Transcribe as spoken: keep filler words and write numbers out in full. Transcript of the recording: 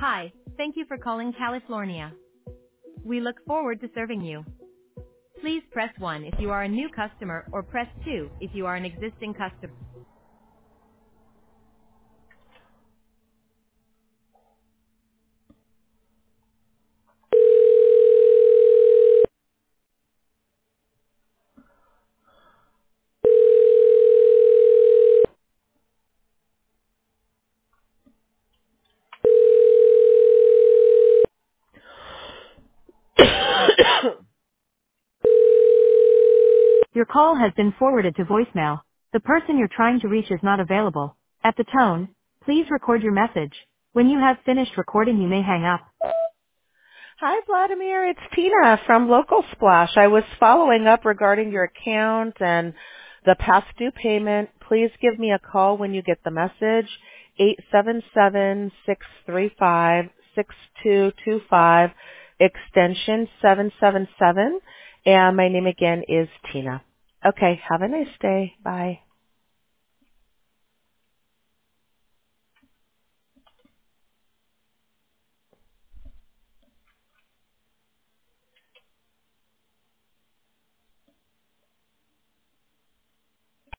Hi, thank you for calling California. We look forward to serving you. Please press one if you are a new customer or press two if you are an existing customer. Your call has been forwarded to voicemail. The person you're trying to reach is not available. At the tone, please record your message. When you have finished recording, you may hang up. Hi, Vladimir. It's Tina from Local Splash. I was following up regarding your account and the past due payment. Please give me a call when you get the message, eight seven seven, six three five, six two two five, extension seven seven seven. And my name again is Tina. Okay, have a nice day. Bye.